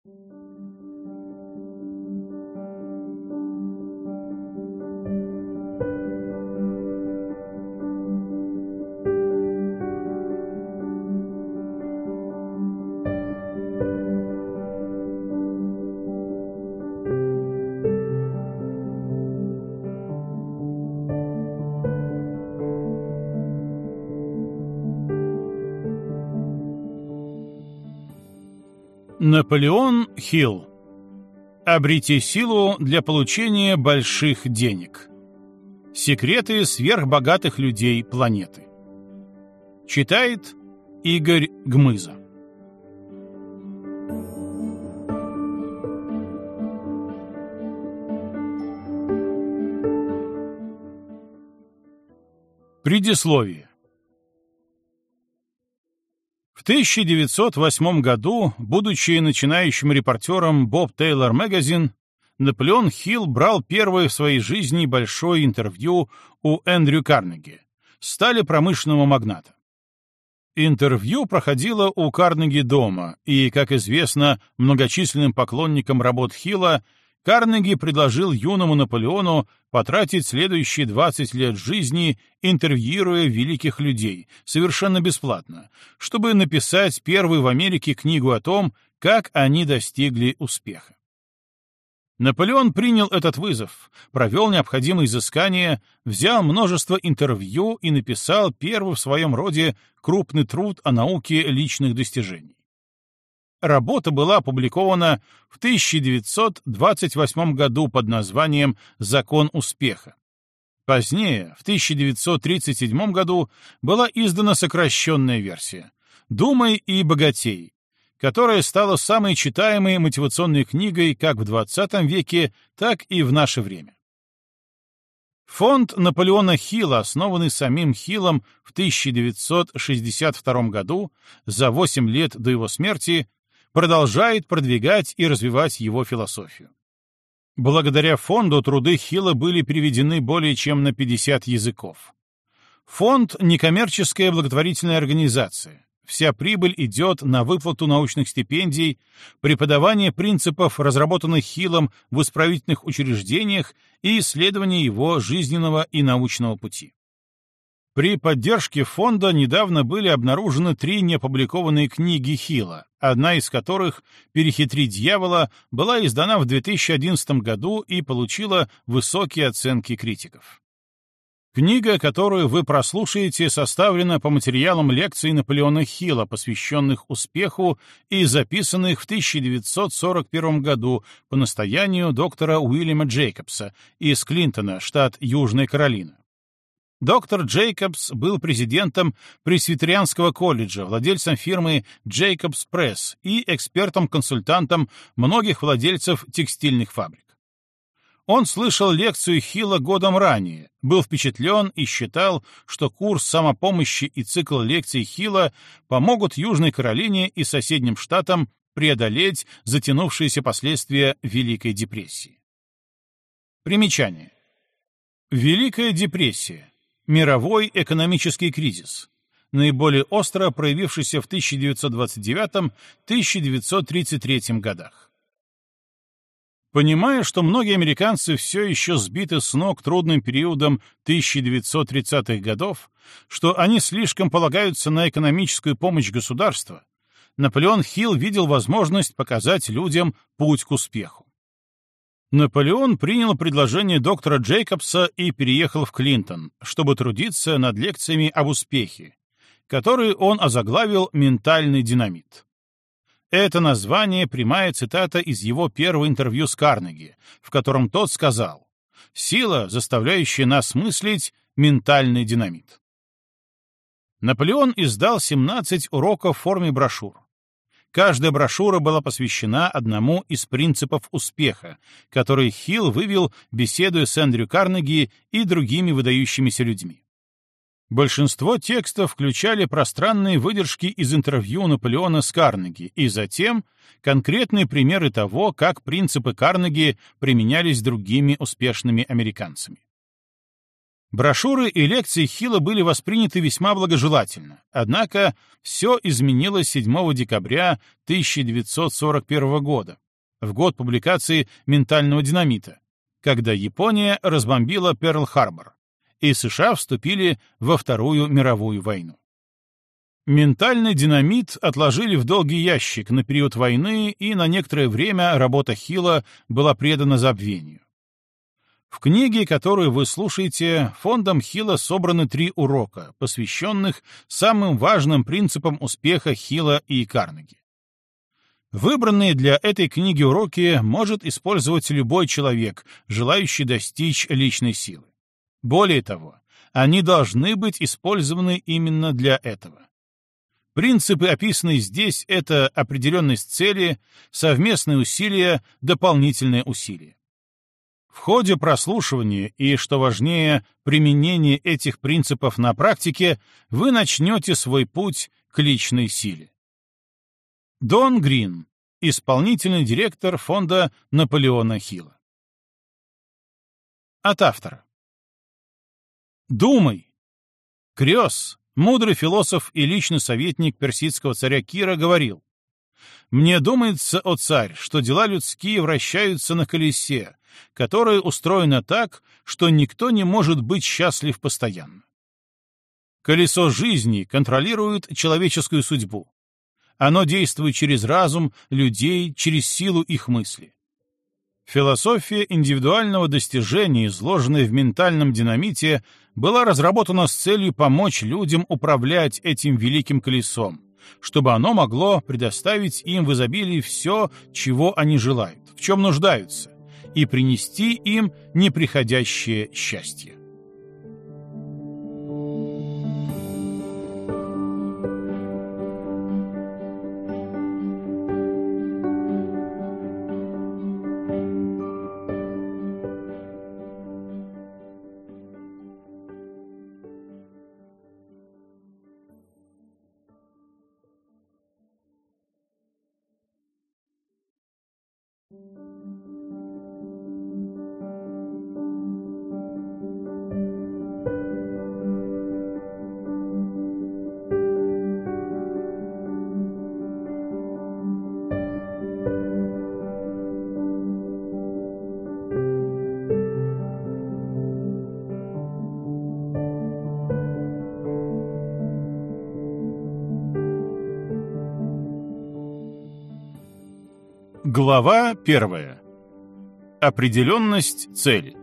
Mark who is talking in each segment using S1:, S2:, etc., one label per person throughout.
S1: Наполеон Хилл. Обрети силу для получения больших денег. Секреты сверхбогатых людей планеты. Читает Игорь Гмыза. Предисловие. В 1908 году, будучи начинающим репортером Bob Taylor Magazine, Наполеон Хилл брал первое в своей жизни большое интервью у Эндрю Карнеги, стали промышленного магната. Интервью проходило у Карнеги дома, и, как известно многочисленным поклонникам работ Хилла, Карнеги предложил юному Наполеону потратить следующие 20 лет жизни, интервьюируя великих людей, совершенно бесплатно, чтобы написать первую в Америке книгу о том, как они достигли успеха. Наполеон принял этот вызов, провел необходимые изыскания, взял множество интервью и написал первый в своем роде крупный труд о науке личных достижений. Работа была опубликована в 1928 году под названием «Закон успеха». Позднее, в 1937 году, была издана сокращенная версия «Думай и богатей», которая стала самой читаемой мотивационной книгой как в XX веке, так и в наше время. Фонд Наполеона Хилла, основанный самим Хиллом в 1962 году, за 8 лет до его смерти, продолжает продвигать и развивать его философию. Благодаря фонду труды Хилла были переведены более чем на 50 языков. Фонд — некоммерческая благотворительная организация. Вся прибыль идет на выплату научных стипендий, преподавание принципов, разработанных Хиллом в исправительных учреждениях, и исследование его жизненного и научного пути. При поддержке фонда недавно были обнаружены 3 неопубликованные книги Хилла, одна из которых «Перехитрить дьявола» была издана в 2011 году и получила высокие оценки критиков. Книга, которую вы прослушаете, составлена по материалам лекций Наполеона Хилла, посвященных успеху и записанных в 1941 году по настоянию доктора Уильяма Джейкобса из Клинтона, штат Южная Каролина. Доктор Джейкобс был президентом Пресвитерианского колледжа, владельцем фирмы Jacobs Press и экспертом-консультантом многих владельцев текстильных фабрик. Он слышал лекцию Хилла годом ранее, был впечатлен и считал, что курс самопомощи и цикл лекций Хилла помогут Южной Каролине и соседним штатам преодолеть затянувшиеся последствия Великой депрессии. Примечание. Великая депрессия. Мировой экономический кризис, наиболее остро проявившийся в 1929-1933 годах. Понимая, что многие американцы все еще сбиты с ног трудным периодом 1930-х годов, что они слишком полагаются на экономическую помощь государства, Наполеон Хилл видел возможность показать людям путь к успеху. Наполеон принял предложение доктора Джейкобса и переехал в Клинтон, чтобы трудиться над лекциями об успехе, которые он озаглавил «Ментальный динамит». Это название — прямая цитата из его первого интервью с Карнеги, в котором тот сказал: «Сила, заставляющая нас мыслить, ментальный динамит». Наполеон издал 17 уроков в форме брошюр. Каждая брошюра была посвящена одному из принципов успеха, который Хилл вывел, беседуя с Эндрю Карнеги и другими выдающимися людьми. Большинство текстов включали пространные выдержки из интервью Наполеона с Карнеги и затем конкретные примеры того, как принципы Карнеги применялись другими успешными американцами. Брошюры и лекции Хилла были восприняты весьма благожелательно, однако все изменилось 7 декабря 1941 года, в год публикации «Ментального динамита», когда Япония разбомбила Перл-Харбор, и США вступили во Вторую мировую войну. Ментальный динамит отложили в долгий ящик на период войны, и на некоторое время работа Хилла была предана забвению. В книге, которую вы слушаете, фондом Хилла собраны 3 урока, посвященных самым важным принципам успеха Хилла и Карнеги. Выбранные для этой книги уроки может использовать любой человек, желающий достичь личной силы. Более того, они должны быть использованы именно для этого. Принципы, описанные здесь, это определенность цели, совместные усилия, дополнительные усилия. В ходе прослушивания и, что важнее, применения этих принципов на практике, вы начнете свой путь к личной силе. Дон Грин, исполнительный директор фонда Наполеона Хилла. От автора. Думай. Крёс, мудрый философ и личный советник персидского царя Кира, говорил: «Мне думается, о царь, что дела людские вращаются на колесе, которое устроено так, что никто не может быть счастлив постоянно. Колесо жизни контролирует человеческую судьбу. Оно действует через разум людей, через силу их мысли. Философия индивидуального достижения, изложенная в ментальном динамите, была разработана с целью помочь людям управлять этим великим колесом, чтобы оно могло предоставить им в изобилии все, чего они желают, в чем нуждаются, и принести им неприходящее счастье». Глава 1. Определенность цели.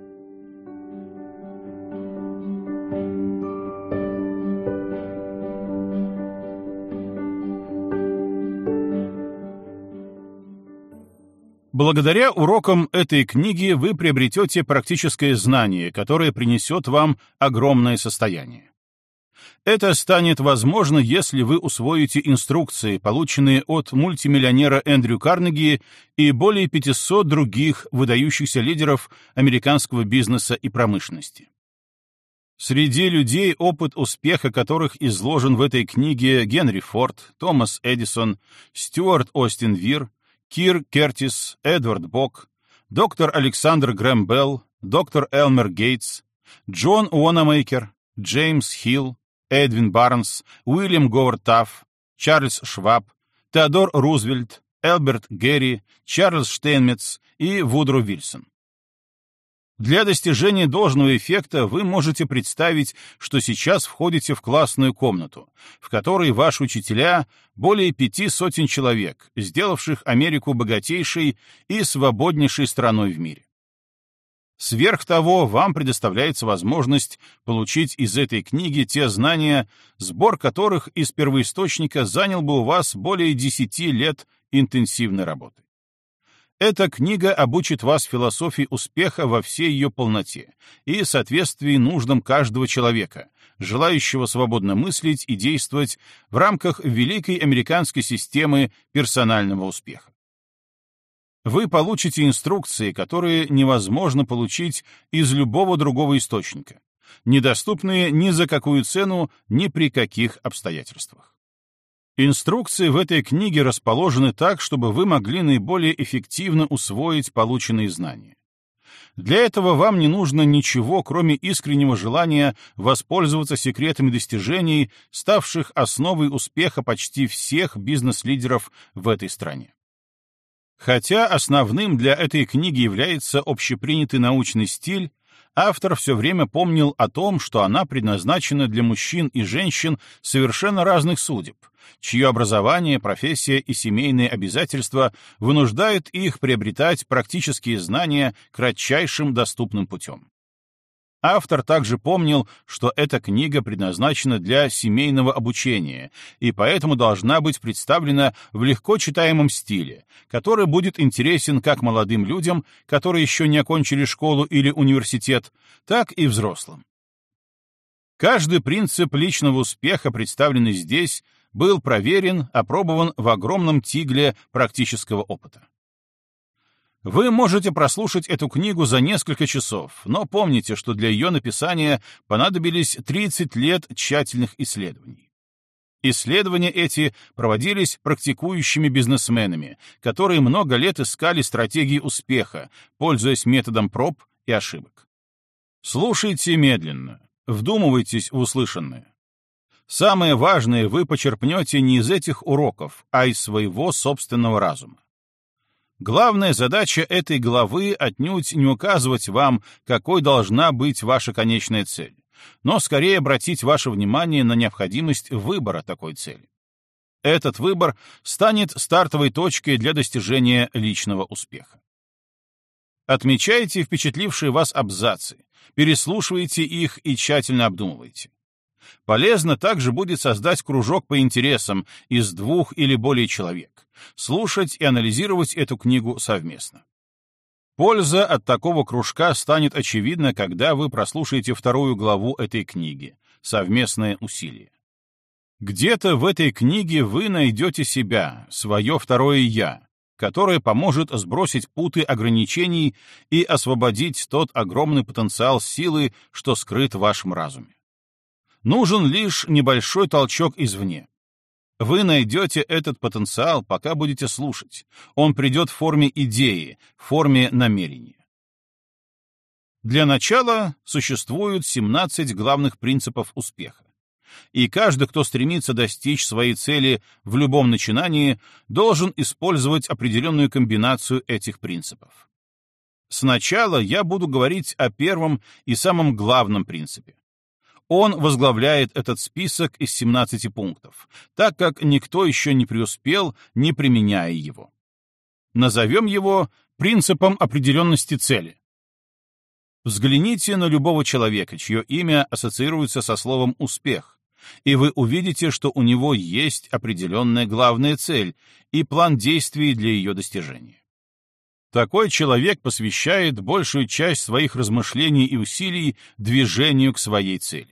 S1: Благодаря урокам этой книги вы приобретете практическое знание, которое принесет вам огромное состояние. Это станет возможно, если вы усвоите инструкции, полученные от мультимиллионера Эндрю Карнеги и более 500 других выдающихся лидеров американского бизнеса и промышленности. Среди людей, опыт успеха которых изложен в этой книге, Генри Форд, Томас Эдисон, Стюарт Остин Вир, Кир Кертис, Эдвард Бок, доктор Александр Грэм Белл, доктор Элмер Гейтс, Джон Уонамейкер, Джеймс Хилл, Эдвин Барнс, Уильям Говард Тафф, Чарльз Шваб, Теодор Рузвельт, Элберт Герри, Чарльз Штейнметц и Вудро Вильсон. Для достижения должного эффекта вы можете представить, что сейчас входите в классную комнату, в которой ваши учителя — более 500 человек, сделавших Америку богатейшей и свободнейшей страной в мире. Сверх того, вам предоставляется возможность получить из этой книги те знания, сбор которых из первоисточника занял бы у вас более 10 лет интенсивной работы. Эта книга обучит вас философии успеха во всей ее полноте и соответствии нуждам каждого человека, желающего свободно мыслить и действовать в рамках великой американской системы персонального успеха. Вы получите инструкции, которые невозможно получить из любого другого источника, недоступные ни за какую цену, ни при каких обстоятельствах. Инструкции в этой книге расположены так, чтобы вы могли наиболее эффективно усвоить полученные знания. Для этого вам не нужно ничего, кроме искреннего желания воспользоваться секретами достижений, ставших основой успеха почти всех бизнес-лидеров в этой стране. Хотя основным для этой книги является общепринятый научный стиль, автор все время помнил о том, что она предназначена для мужчин и женщин совершенно разных судеб, чье образование, профессия и семейные обязательства вынуждают их приобретать практические знания кратчайшим доступным путем. Автор также помнил, что эта книга предназначена для семейного обучения и поэтому должна быть представлена в легко читаемом стиле, который будет интересен как молодым людям, которые еще не окончили школу или университет, так и взрослым. Каждый принцип личного успеха, представленный здесь, был проверен, опробован в огромном тигле практического опыта. Вы можете прослушать эту книгу за несколько часов, но помните, что для ее написания понадобились 30 лет тщательных исследований. Исследования эти проводились практикующими бизнесменами, которые много лет искали стратегии успеха, пользуясь методом проб и ошибок. Слушайте медленно, вдумывайтесь в услышанное. Самое важное вы почерпнете не из этих уроков, а из своего собственного разума. Главная задача этой главы отнюдь не указывать вам, какой должна быть ваша конечная цель, но скорее обратить ваше внимание на необходимость выбора такой цели. Этот выбор станет стартовой точкой для достижения личного успеха. Отмечайте впечатлившие вас абзацы, переслушивайте их и тщательно обдумывайте. Полезно также будет создать кружок по интересам из 2 или более человек, слушать и анализировать эту книгу совместно. Польза от такого кружка станет очевидна, когда вы прослушаете 2 главу этой книги «Совместное усилие». Где-то в этой книге вы найдете себя, свое второе «я», которое поможет сбросить путы ограничений и освободить тот огромный потенциал силы, что скрыт в вашем разуме. Нужен лишь небольшой толчок извне. Вы найдете этот потенциал, пока будете слушать. Он придет в форме идеи, в форме намерения. Для начала существует 17 главных принципов успеха. И каждый, кто стремится достичь своей цели в любом начинании, должен использовать определенную комбинацию этих принципов. Сначала я буду говорить о первом и самом главном принципе. Он возглавляет этот список из 17 пунктов, так как никто еще не преуспел, не применяя его. Назовем его принципом определенности цели. Взгляните на любого человека, чье имя ассоциируется со словом «успех», и вы увидите, что у него есть определенная главная цель и план действий для ее достижения. Такой человек посвящает большую часть своих размышлений и усилий движению к своей цели.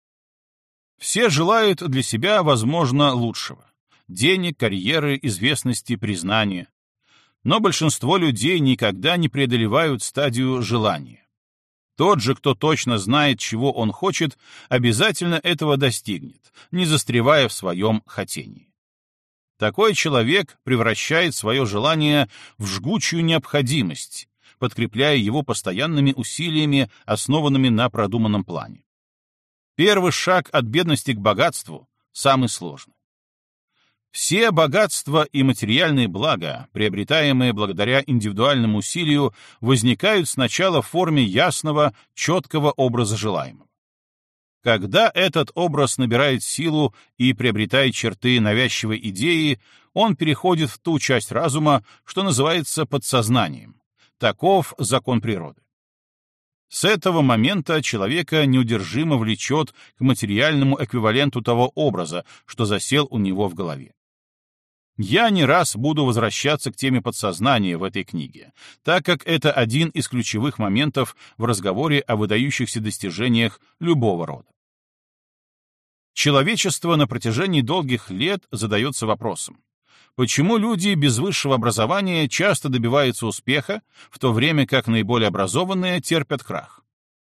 S1: Все желают для себя, возможно, лучшего — денег, карьеры, известности, признания. Но большинство людей никогда не преодолевают стадию желания. Тот же, кто точно знает, чего он хочет, обязательно этого достигнет, не застревая в своем хотении. Такой человек превращает свое желание в жгучую необходимость, подкрепляя его постоянными усилиями, основанными на продуманном плане. Первый шаг от бедности к богатству самый сложный. Все богатства и материальные блага, приобретаемые благодаря индивидуальному усилию, возникают сначала в форме ясного, четкого образа желаемого. Когда этот образ набирает силу и приобретает черты навязчивой идеи, он переходит в ту часть разума, что называется подсознанием. Таков закон природы. С этого момента человека неудержимо влечет к материальному эквиваленту того образа, что засел у него в голове. Я не раз буду возвращаться к теме подсознания в этой книге, так как это один из ключевых моментов в разговоре о выдающихся достижениях любого рода. Человечество на протяжении долгих лет задается вопросом: почему люди без высшего образования часто добиваются успеха, в то время как наиболее образованные терпят крах?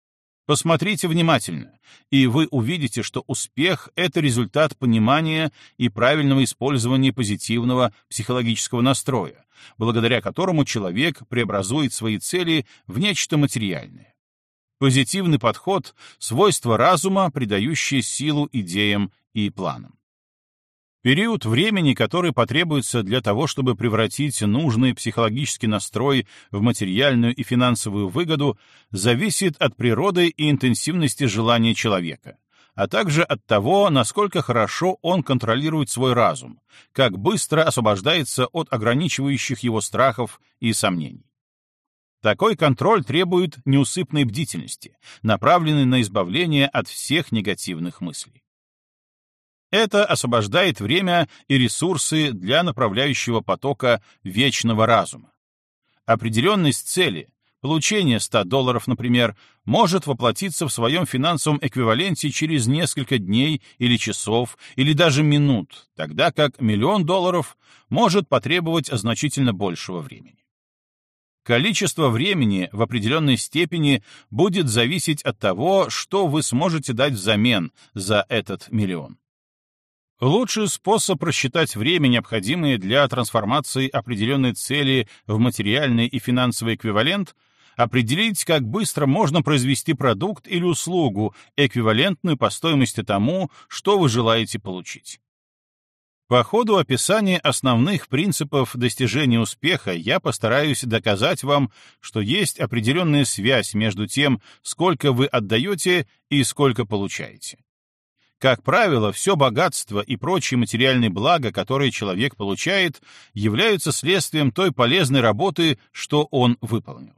S1: Посмотрите внимательно, и вы увидите, что успех — это результат понимания и правильного использования позитивного психологического настроя, благодаря которому человек преобразует свои цели в нечто материальное. Позитивный подход — свойство разума, придающее силу идеям и планам. Период времени, который потребуется для того, чтобы превратить нужный психологический настрой в материальную и финансовую выгоду, зависит от природы и интенсивности желания человека, а также от того, насколько хорошо он контролирует свой разум, как быстро освобождается от ограничивающих его страхов и сомнений. Такой контроль требует неусыпной бдительности, направленной на избавление от всех негативных мыслей. Это освобождает время и ресурсы для направляющего потока вечного разума. Определенность цели, получение $100, например, может воплотиться в своем финансовом эквиваленте через несколько дней или часов, или даже минут, тогда как $1 миллион может потребовать значительно большего времени. Количество времени в определенной степени будет зависеть от того, что вы сможете дать взамен за этот миллион. Лучший способ рассчитать время, необходимое для трансформации определенной цели в материальный и финансовый эквивалент, определить, как быстро можно произвести продукт или услугу, эквивалентную по стоимости тому, что вы желаете получить. По ходу описания основных принципов достижения успеха я постараюсь доказать вам, что есть определенная связь между тем, сколько вы отдаете и сколько получаете. Как правило, все богатство и прочие материальные блага, которые человек получает, являются следствием той полезной работы, что он выполнил.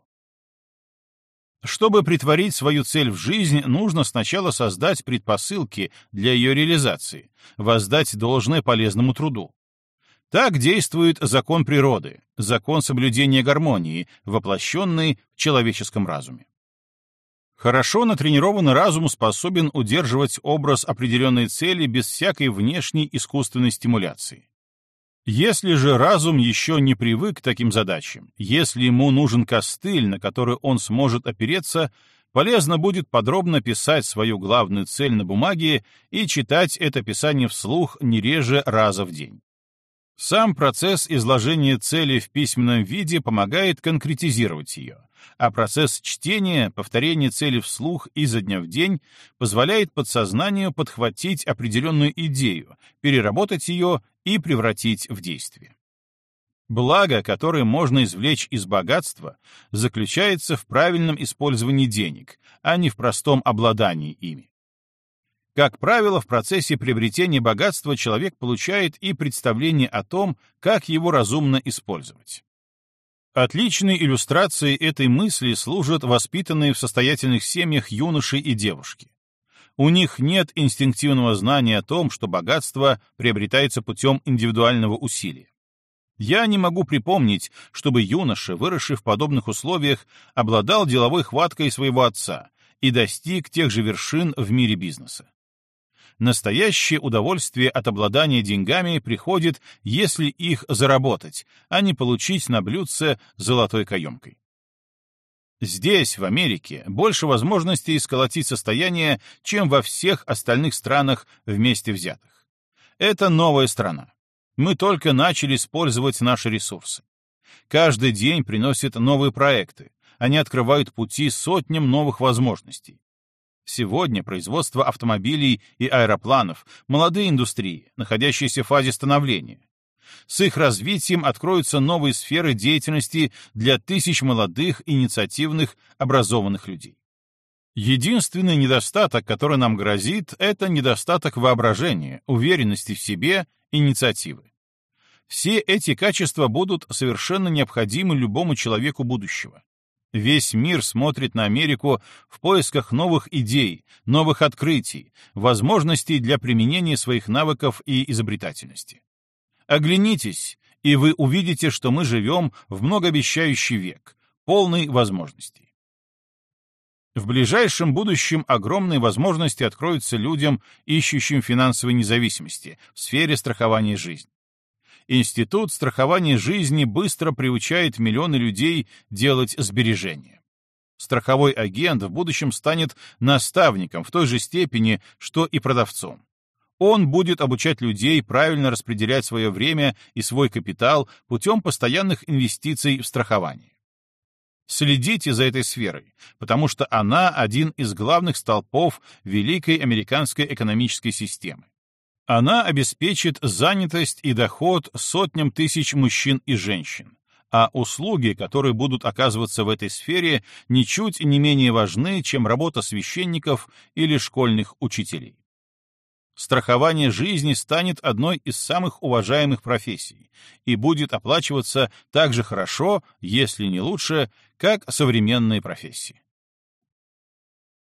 S1: Чтобы претворить свою цель в жизнь, нужно сначала создать предпосылки для ее реализации, воздать должное полезному труду. Так действует закон природы, закон соблюдения гармонии, воплощенный в человеческом разуме. Хорошо натренированный разум способен удерживать образ определенной цели без всякой внешней искусственной стимуляции. Если же разум еще не привык к таким задачам, если ему нужен костыль, на который он сможет опереться, полезно будет подробно писать свою главную цель на бумаге и читать это писание вслух не реже раза в день. Сам процесс изложения цели в письменном виде помогает конкретизировать ее, а процесс чтения, повторения цели вслух изо дня в день позволяет подсознанию подхватить определенную идею, переработать ее и превратить в действие. Благо, которое можно извлечь из богатства, заключается в правильном использовании денег, а не в простом обладании ими. Как правило, в процессе приобретения богатства человек получает и представление о том, как его разумно использовать. Отличной иллюстрацией этой мысли служат воспитанные в состоятельных семьях юноши и девушки. У них нет инстинктивного знания о том, что богатство приобретается путем индивидуального усилия. Я не могу припомнить, чтобы юноша, выросший в подобных условиях, обладал деловой хваткой своего отца и достиг тех же вершин в мире бизнеса. Настоящее удовольствие от обладания деньгами приходит, если их заработать, а не получить на блюдце золотой каемкой. Здесь, в Америке, больше возможностей сколотить состояние, чем во всех остальных странах вместе взятых. Это новая страна. Мы только начали использовать наши ресурсы. Каждый день приносит новые проекты. Они открывают пути сотням новых возможностей. Сегодня производство автомобилей и аэропланов — молодые индустрии, находящиеся в фазе становления. С их развитием откроются новые сферы деятельности для тысяч молодых, инициативных, образованных людей. Единственный недостаток, который нам грозит, это недостаток воображения, уверенности в себе, инициативы. Все эти качества будут совершенно необходимы любому человеку будущего. Весь мир смотрит на Америку в поисках новых идей, новых открытий, возможностей для применения своих навыков и изобретательности. Оглянитесь, и вы увидите, что мы живем в многообещающий век, полный возможностей. В ближайшем будущем огромные возможности откроются людям, ищущим финансовой независимости в сфере страхования жизни. Институт страхования жизни быстро приучает миллионы людей делать сбережения. Страховой агент в будущем станет наставником в той же степени, что и продавцом. Он будет обучать людей правильно распределять свое время и свой капитал путем постоянных инвестиций в страхование. Следите за этой сферой, потому что она один из главных столпов великой американской экономической системы. Она обеспечит занятость и доход сотням тысяч мужчин и женщин, а услуги, которые будут оказываться в этой сфере, ничуть не менее важны, чем работа священников или школьных учителей. Страхование жизни станет одной из самых уважаемых профессий и будет оплачиваться так же хорошо, если не лучше, как современные профессии.